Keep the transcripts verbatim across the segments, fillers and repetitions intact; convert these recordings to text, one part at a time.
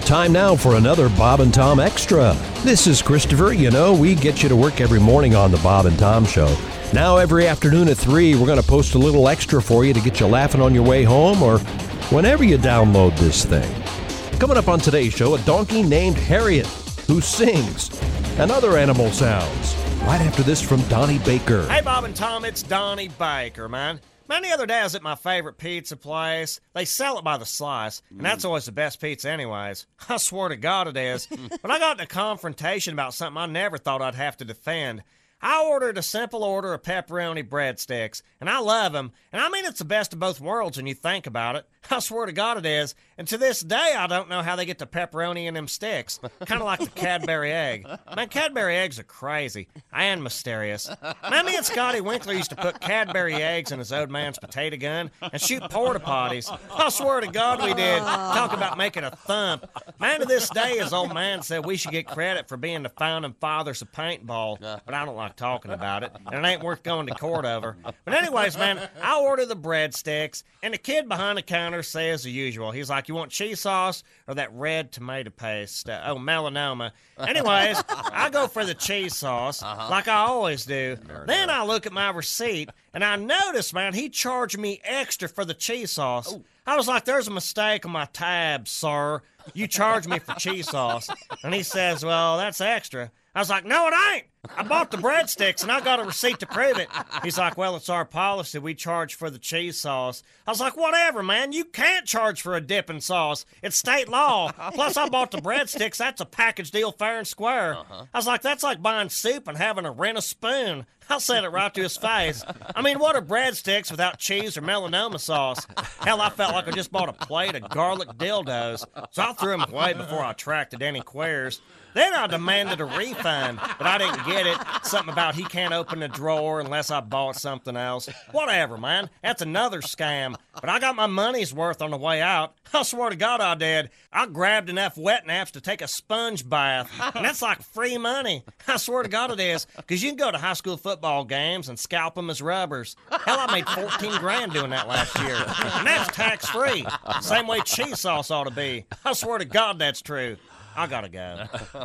Time now for another Bob and Tom Extra. This is Christopher. You know, we get you to work every morning on the Bob and Tom Show. Now every afternoon at three, we're going to post a little extra for you to get you laughing on your way home or whenever you download this thing. Coming up on today's show, a donkey named Harriet who sings and other animal sounds. Right after this from Donnie Baker. Hey, Bob and Tom, it's Donnie Baker, man. Man, the other day I was at my favorite pizza place. They sell it by the slice, and that's always the best pizza anyways. I swear to God it is. But I got in a confrontation about something I never thought I'd have to defend. I ordered a simple order of pepperoni breadsticks, and I love them. And I mean, it's the best of both worlds when you think about it. I swear to God it is. And to this day, I don't know how they get the pepperoni in them sticks. Kind of like the Cadbury egg. Man, Cadbury eggs are crazy and mysterious. Man, me and Scotty Winkler used to put Cadbury eggs in his old man's potato gun and shoot porta potties. I swear to God we did. Talk about making a thump. Man, to this day, his old man said we should get credit for being the founding fathers of paintball. But I don't like talking about it, and it ain't worth going to court over. But anyways, man, I order the breadsticks, and the kid behind the counter says the usual. He's like, you want cheese sauce or that red tomato paste? Uh, oh, melanoma. Anyways, I go for the cheese sauce, uh-huh. like I always do. Then I look at my receipt, and I notice, man, he charged me extra for the cheese sauce. Ooh. I was like, there's a mistake on my tab, sir. You charged me for cheese sauce. And he says, well, that's extra. I was like, no, it ain't. I bought the breadsticks, and I got a receipt to prove it. He's like, well, it's our policy. We charge for the cheese sauce. I was like, whatever, man. You can't charge for a dipping sauce. It's state law. Plus, I bought the breadsticks. That's a package deal fair and square. Uh-huh. I was like, that's like buying soup and having to rent a spoon. I said it right to his face. I mean, what are breadsticks without cheese or melanoma sauce? Hell, I felt like I just bought a plate of garlic dildos. So I threw them away before I attracted any queers. Then I demanded a refund, but I didn't get it. Something about he can't open the drawer unless I bought something else. Whatever, man. That's another scam. But I got my money's worth on the way out. I swear to God I did. I grabbed enough wet naps to take a sponge bath. And that's like free money. I swear to God it is. Because you can go to high school football games and scalp them as rubbers. Hell, I made fourteen grand doing that last year. And that's tax-free. Same way cheese sauce ought to be. I swear to God that's true. I gotta go.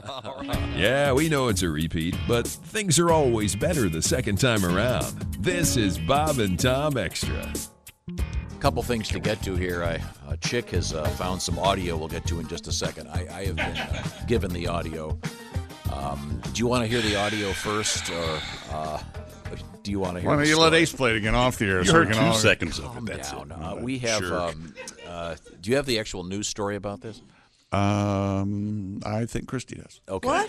Yeah, we know it's a repeat, but things are always better the second time around. This is Bob and Tom Extra. A couple things to get to here. I, uh, Chick has uh, found some audio we'll get to in just a second. I, I have been uh, given the audio. Um, do you want to hear the audio first, or uh, do you want to hear Why don't the you story? let Ace play it again off the air? You so heard we two can all... seconds of Calm it. That's down. it. Uh, we have. Jerk. Um, uh, do you have the actual news story about this? Um, I think Christy does. Okay. What?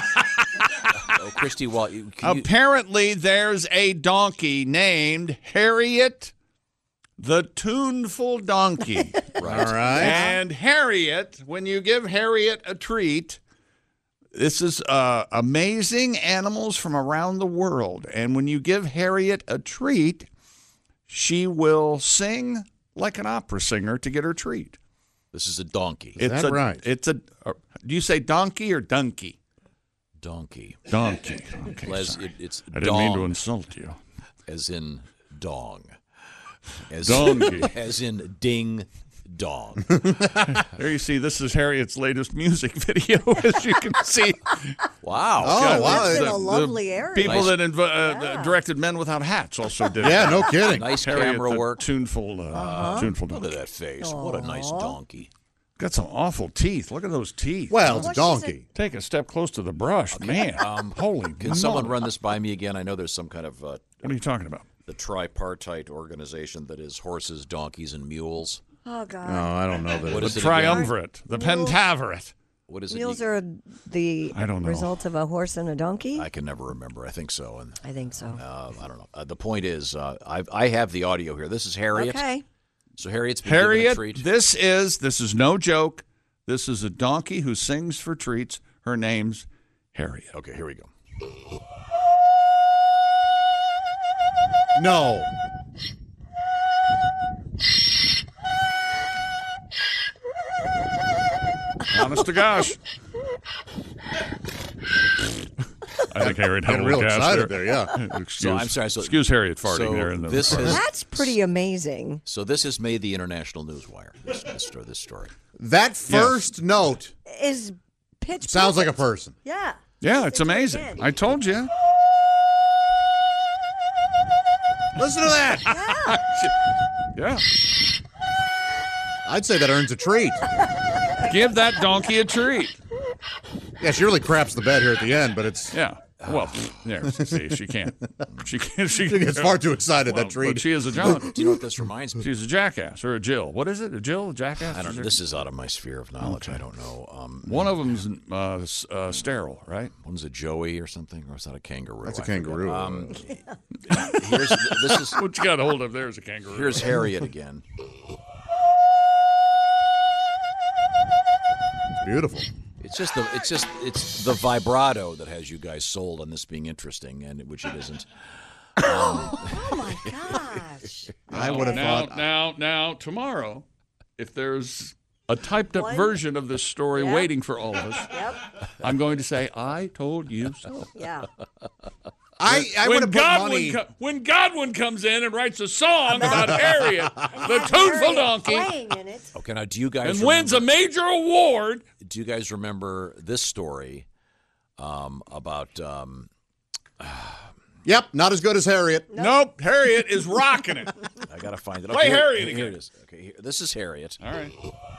Oh, Christy, well, you, can you... Apparently, there's a donkey named Harriet, the tuneful donkey. Right. All right. And Harriet, when you give Harriet a treat, this is uh, amazing animals from around the world. And when you give Harriet a treat, she will sing like an opera singer to get her treat. This is a donkey. It's that a, right? It's a. Uh, do you say donkey or donkey? Donkey. Donkey. Okay, Les, sorry. it, it's I didn't dong, mean to insult you. as in dong. As, Donkey. As in ding dong. There you see, this is Harriet's latest music video, as you can see. Wow. Oh, God, wow. That's in the- a lovely area. People Nice. that inv- uh, Yeah. directed Men Without Hats also did Yeah, that. no kidding. Nice Harriet, camera the work. tuneful, uh, Uh-huh. tuneful Look donkey. at that face. What a nice donkey. Got some awful teeth. Look at those teeth. Well, it's a Well, she's donkey. Take a step close to the brush, man. Um, Holy Can someone moly. run this by me again? I know there's some kind of uh, What are you talking about? the tripartite organization that is horses, donkeys, and mules. Oh, God. No, I don't know that. What it is The it again? triumvirate, the Mules. pentaverate. What is it? Mules You- are the I don't know. result of a horse and a donkey? I can never remember. I think so. And I think so. uh, I don't know. Uh, the point is, uh, I've, I have the audio here. This is Harriet. Okay. So Harriet's been given a Harriet, treat. this is this is no joke. This is a donkey who sings for treats. Her name's Harriet. Okay, here we go. No. Honest to gosh. I think Harriet had a Getting little real gas excited there. there, yeah. Excuse, So, I'm sorry, so- excuse Harriet farting so there. In the this is- That's pretty amazing. So this has made the international newswire. This, this, story, this story. That first note is pitch Sounds like a perfect. person. Yeah. Yeah, it's Listen to it amazing. again. I told you. Listen to that. Yeah. I'd say that earns a treat. Give that donkey a treat. Yeah, she really craps the bed here at the end, but it's Yeah. Well, there. See, she can't. She can't. She, she gets far too excited. well, that treat. But she is a John. Do you know what this reminds me? She's a jackass or a Jill. What is it? A Jill? A jackass? I don't know. Is This is out of my sphere of knowledge. I don't know. Um, One of them's uh, s- uh, sterile, right? One's a Joey or something, or is that a kangaroo? That's a I forget. kangaroo. Um, here's this is What you got hold of there is a kangaroo. here's Harriet again. It's beautiful. It's just the it's just it's the vibrato that has you guys sold on this being interesting, and which it isn't. Oh my gosh. I would have now, thought. now, now, tomorrow, if there's a typed up One- version of this story Yep. waiting for all of us, Yep. I'm going to say, I told you so. Yeah. I, I would when, have put Godwin money. co- when Godwin comes in and writes a song about Harriet, the tuneful donkey, Playing in it. Okay, now do you guys and wins a remember, major award. do you guys remember this story um, about? Um, Yep, not as good as Harriet. Nope, Harriet is rocking it. I gotta find it. Play here- Harriet here, again. it is. Okay, here, this is Harriet. All right.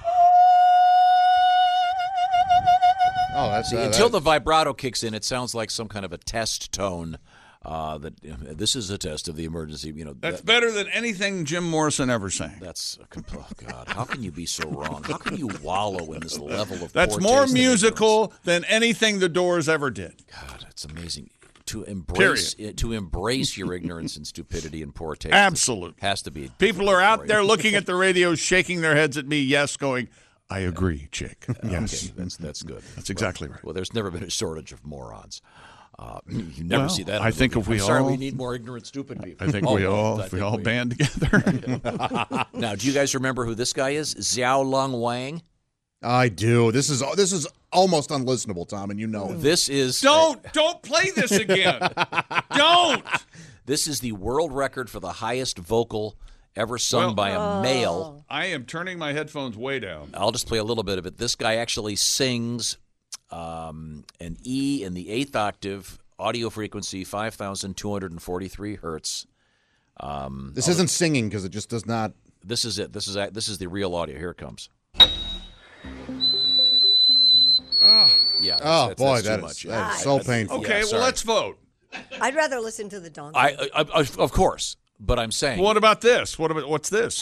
Oh, that's See, uh, until that- the vibrato kicks in, it sounds like some kind of a test tone. Uh, that uh, this is a test of the emergency. You know, That's that, better than anything Jim Morrison ever sang. that's a compl- oh God. How can you be so wrong? How can you wallow in this level of? That's poor more taste and musical than anything the Doors ever did. ignorance? God, it's amazing to embrace Period. to embrace your ignorance and stupidity and poor taste. Absolutely. has to be. People are out for there you. looking at the radio, shaking their heads at me, yes, going, I agree, chick. Yes. Okay, that's that's good. That's exactly right. Well, there's never been a shortage of morons. Uh, you never Well, see that. in I a think movie. if we I'm sorry, all- we need more ignorant, stupid people. I think Oh, we no, all I if we think all band together. Now, do you guys remember who this guy is? Xiao Long Wang. I do. This is this is almost unlistenable, Tom, and you know it. This is don't don't play this again. Don't. This is the world record for the highest vocal ever sung Well- by a male. I am turning my headphones way down. I'll just play a little bit of it. This guy actually sings um, an E in the eighth octave, audio frequency five thousand two hundred forty-three hertz. Um, This isn't singing because it just does not. This is it. This is a- this is the real audio. Here it comes. Yeah. that's- Oh that's- boy, that's too that much. is, that is so painful. Okay, well sorry. let's vote. I'd rather listen to the donkey. I, I, I of course, but I'm saying. What about this? What about what's this?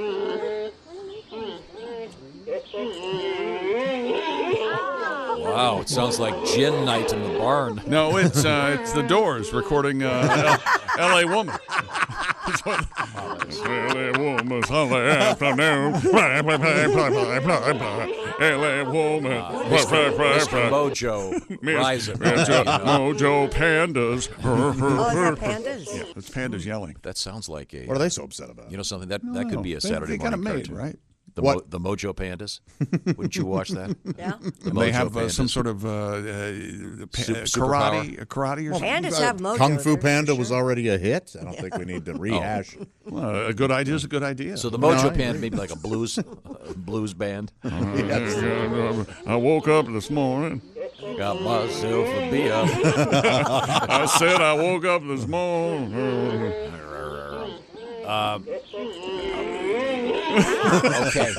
Wow, it sounds like gin night in the barn. No, it's uh, it's the Doors recording uh, L- L A Woman. L A Woman, Sunday afternoon. L A Woman. Mister Mojo, rise it. Mojo, Mojo Pandas. Oh, is that pandas? Yeah, it's pandas yelling. That sounds like a. What are they so upset about? You know something that that could be a They- Saturday they got it morning made, cartoon. right? The, What? Mo, the Mojo Pandas. Wouldn't you watch that? Yeah. The They Mojo have uh, some Pandas. sort of uh, uh, pa- Sup- karate, uh, karate or something. Pandas Uh, have mojo. Kung Fu they're for Panda was sure. already a hit. I don't think we need to rehash. Well, a good idea is a good idea. So the No, Mojo I Panda, agree. maybe like a blues, blues band. I woke up this morning. Got myself a beer. I said I woke up this morning. Okay.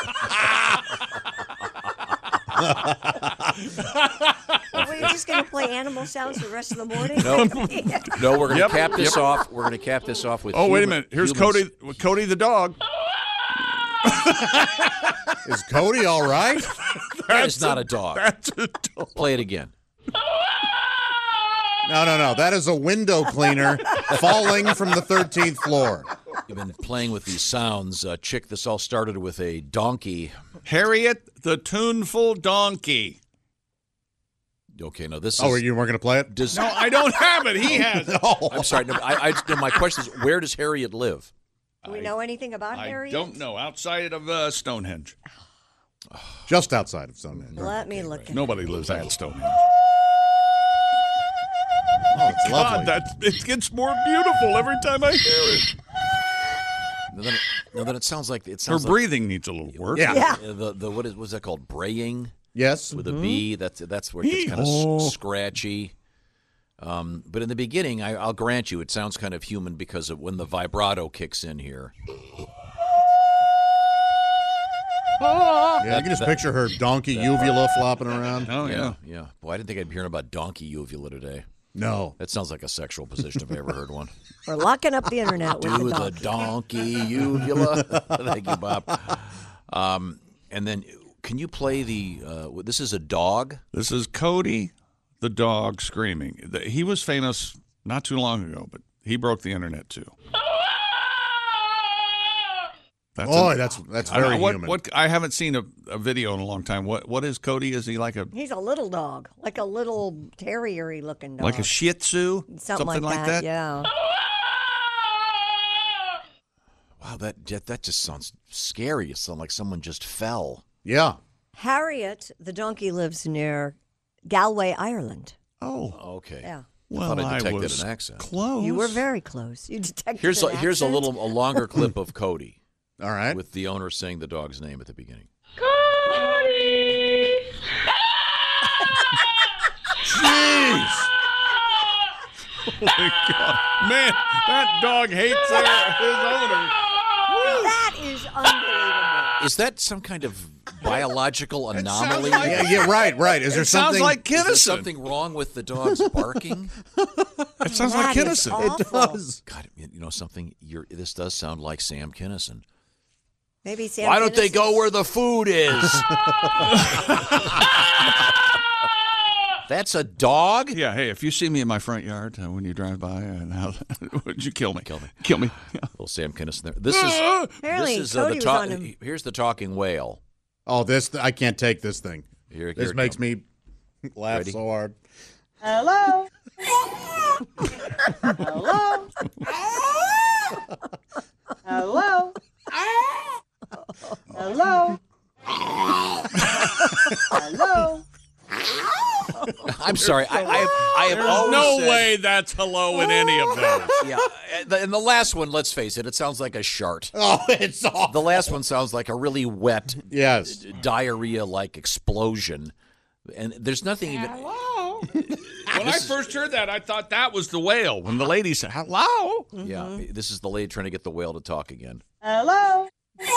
Well, you're just going to play animal sounds for the rest of the morning? No. No, we're going to Yep, cap this yep. off. We're going to cap this off with. Oh, wait a human- minute. Here's humans. Cody. Cody the dog. Is Cody all right? That is not a dog. That's a dog. Play it again. No, no, no. That is a window cleaner falling from the thirteenth floor. You've been playing with these sounds. Uh, Chick, this all started with a donkey. Harriet the tuneful donkey. Okay, no, this is. Oh, you weren't going to play it? Does, No, I don't have it. He has it. No. I'm sorry. No, I, I, no, my question is, where does Harriet live? Do we know anything about I Harriet? don't know. Outside of uh, Stonehenge. Just outside of Stonehenge. Let me look at Nobody lives at Stonehenge. Oh, it's lovely. God, that it gets more beautiful every time I hear it. No, then it, no, then it sounds like it Her sounds like breathing needs a little work. Yeah. Yeah. uh, the the what is what's that called? Braying. Yes. with a B. That's that's where it gets kind of Oh. s- scratchy. Um, but in the beginning, I, I'll grant you, it sounds kind of human because of when the vibrato kicks in here. Yeah, I can just picture her donkey uvula flopping around. Oh, yeah. yeah, yeah. Boy, I didn't think I'd be hearing about donkey uvula today. No. That sounds like a sexual position if I ever heard one. We're locking up the internet with Do the the dog. donkey uvula. Thank you, Bob. Um, and then, can you play the? Uh, this is a dog. This is Cody, the dog, screaming. The- He was famous not too long ago, but he broke the internet too. That's Boy, a- that's that's I don't very know, what, human. what I haven't seen a, a video in a long time. What what is Cody? Is he like a He's a little dog, like a little terrier-y looking dog. like a Shih Tzu, Something, like, that, yeah. Wow, that that that just sounds scary. It sounds like someone just fell. Yeah. Harriet, the donkey, lives near Galway, Ireland. oh Okay. Yeah. well thought I detected was an accent. close. You were very close. You detected Here's an a, here's a accent? little a longer clip of Cody All right. with the owner saying the dog's name at the beginning. Jeez. Oh my God, man, that dog hates their, his owner. That is unbelievable. Is that some kind of biological anomaly? like- Yeah, yeah, right, right. Is there It sounds something like Is there Kinnison. something wrong with the dog's barking? It sounds like That is Kinnison. awful. God, you know something? You're, this does sound like Sam Kinison. Maybe Sam Why don't they Kinison- go where the food is? That's a dog? Yeah, hey, if you see me in my front yard uh, when you drive by, and how would you kill me? Kill me. Kill me. Yeah. Little Sam Kinison there. This is Apparently, this is uh, Cody the was talk. on him. Here's the talking whale. Oh, this I can't take this thing. Here, here This it makes comes. me laugh Ready? so hard. Hello? Hello? Hello? Hello? Hello? I'm sorry. I, I have, I have always No said- way that's hello in any of those. Yeah, and the, and the last one, let's face it, it sounds like a shart. Oh, it's awful. The last one sounds like a really wet, Yes. diarrhea-like explosion. And there's nothing even. Hello. When I first heard that, I thought that was the whale. When the lady said hello. Yeah, this is the lady trying to get the whale to talk again. Hello?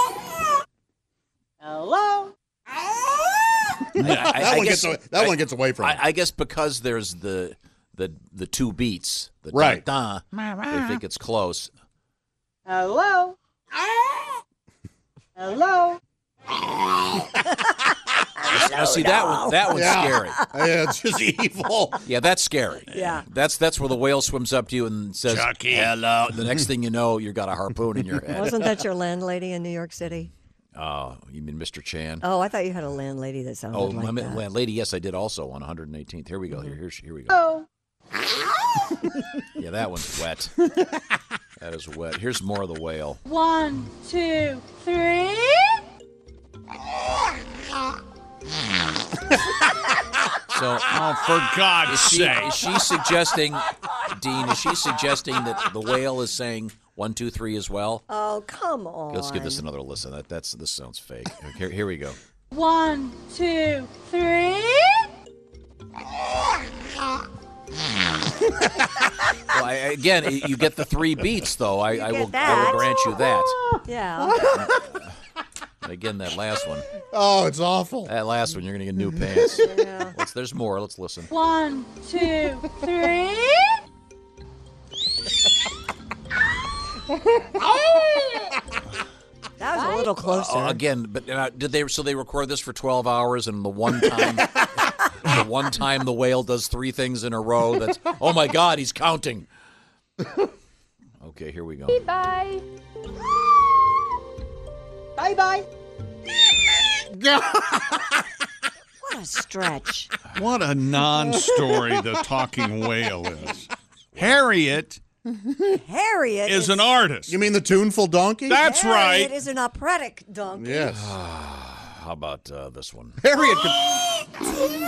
Hello? I, I, That I one guess, gets away, that I, one gets away from I, it. I guess because there's the the the two beats, the Right. da, da, they think it's close. Hello? Hello? Now see that one, that one's Yeah. scary. Yeah, it's just evil. Yeah, that's scary. Yeah. That's that's where the whale swims up to you and says, Chucky. "Hello." The next thing you know, you got a harpoon in your head. Wasn't that your landlady in New York City? Oh, you mean Mister Chan? Oh, I thought you had a landlady that sounded Oh, like my that. landlady. Yes, I did also on one hundred eighteenth. Here we go. Here, here, here we go. Oh. Yeah, that one's wet. That is wet. Here's more of the whale. One, two, three. So, Oh, for God's is she, sake. is she suggesting, Dean? Is she suggesting that the whale is saying one, two, three as well? Oh, come on. Let's give this another listen. That that's this sounds fake. Here, here we go. One, two, three. Well, I, again, you get the three beats, though. I, I get will. I that. will grant you that. Yeah. And again, that last one. Oh, it's awful. That last one, you're gonna get new pants. Yeah. Let's, there's more. Let's listen. One, two, three. That was a little closer. Oh, again, but uh, did they? So they record this for twelve hours, and the one time, the one time the whale does three things in a row. That's oh my God, he's counting. Okay, here we go. Bye. Bye bye. What a stretch. What a non-story the talking whale is. Harriet Harriet is an artist. You mean the tuneful donkey? That's Harriet right. is an operatic donkey. Yes. How about uh, this one? Harriet could...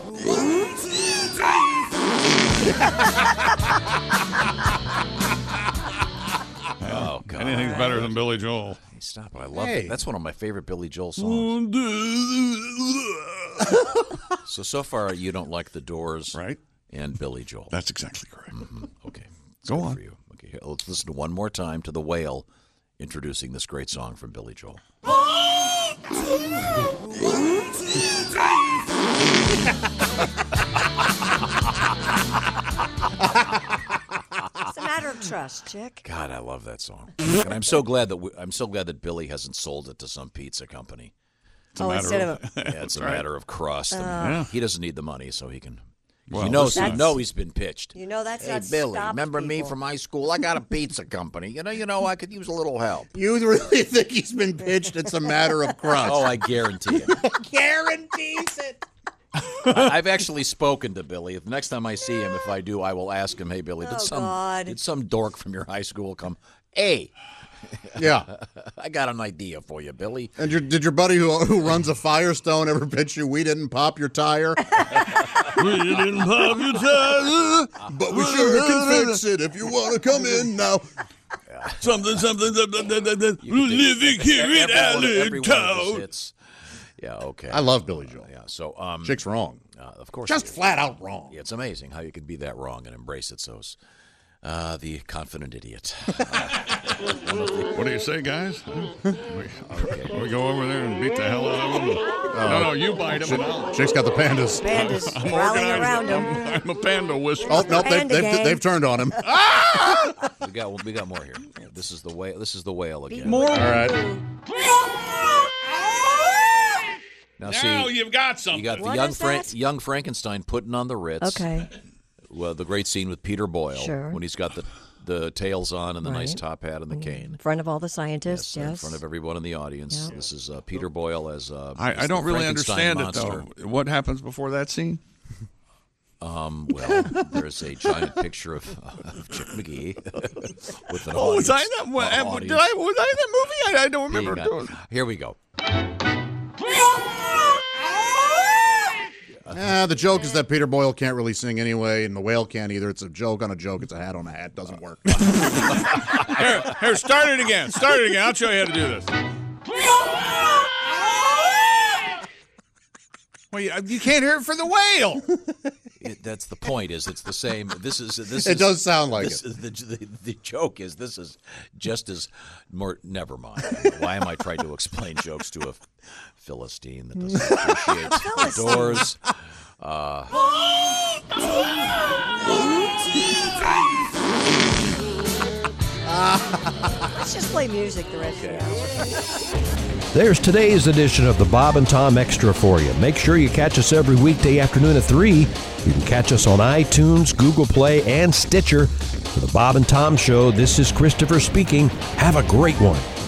Oh God! Anything's better than Billy Joel. Hey, stop it! I love Hey. it. That's one of my favorite Billy Joel songs. So, so far, you don't like the Doors Right. and Billy Joel. That's exactly correct. Mhm. Okay. That's Go good on. For you. Okay, here, let's listen to one more time to The Whale introducing this great song from Billy Joel. It's a matter of trust, Chick. God, I love that song. And I'm so glad that we, I'm so glad that Billy hasn't sold it to some pizza company. Oh, instead of a, Yeah, it's a matter of crust. and Yeah. He doesn't need the money, so he can. Well, you know, listen. you know he's been pitched. you know, that's Hey not Billy, stopped remember me people. from high school? I got a pizza company. You know, you know, I could use a little help. You really think he's been pitched? It's a matter of crust. Oh, I guarantee it. Guarantees it. I, I've actually spoken to Billy. The next time I see him, if I do, I will ask him, "Hey, Billy, did Oh, some God. did some dork from your high school come? Hey, Yeah. I got an idea for you, Billy. And your, did your buddy who who runs a Firestone ever pitch you? We didn't pop your tire, We didn't pop your tire. but we sure can fix it if you want to come in now. Something, something, something, something. You can take- Living here in every one of- every one of his Allentown. hits. Yeah, okay. I love Billy Joel. Yeah, so um, Chick's wrong. uh, of course, Just it is. flat out wrong. Yeah, it's amazing how you can be that wrong and embrace it. So, uh, the confident idiot. What do you say, guys? we, we go over there and beat the hell out of them. no, no, you bite them. I'll- Chick's got the pandas. Pandas I'm rallying organized. around him. I'm, I'm a panda whisperer. Oh no, they've, Panda they've, gang. they've turned on him. we got we got more here. This is the whale. This is the whale again. All right. Now, Now see, you've got something. you got the What young is Fra- that? young Frankenstein putting on the Ritz. Okay. Well, the great scene with Peter Boyle Sure. when he's got the the tails on and the nice Right. top hat and the cane. In front of all the scientists, yes. In front of everyone in the audience. Yep. This is uh, Peter Boyle as. Uh, I, as I the don't really Frankenstein understand monster. it, though. What happens before that scene? Um, well, there's a giant picture of, of Chick McGee with an Oh, audience. was I in that? What, uh, did audience I? Was I in that movie? I, I don't being remember. on- doing- Here we go. Eh, the joke is that Peter Boyle can't really sing anyway, and the whale can't either. It's a joke on a joke. It's a hat on a hat. Doesn't work. Here, here, start it again. Start it again. I'll show you how to do this. Well, you, you can't hear it for the whale. It, that's the point. Is it's the same. This is this. It is, does sound like this it. Is the, the the joke is this is just as more. Never mind. Why am I trying to explain jokes to a Philistine that doesn't appreciate the Doors? Uh, Let's just play music the rest of the hour. There's today's edition of the Bob and Tom Extra for you. Make sure you catch us every weekday afternoon at three. You can catch us on iTunes, Google Play, and Stitcher. For the Bob and Tom Show, this is Christopher speaking. Have a great one.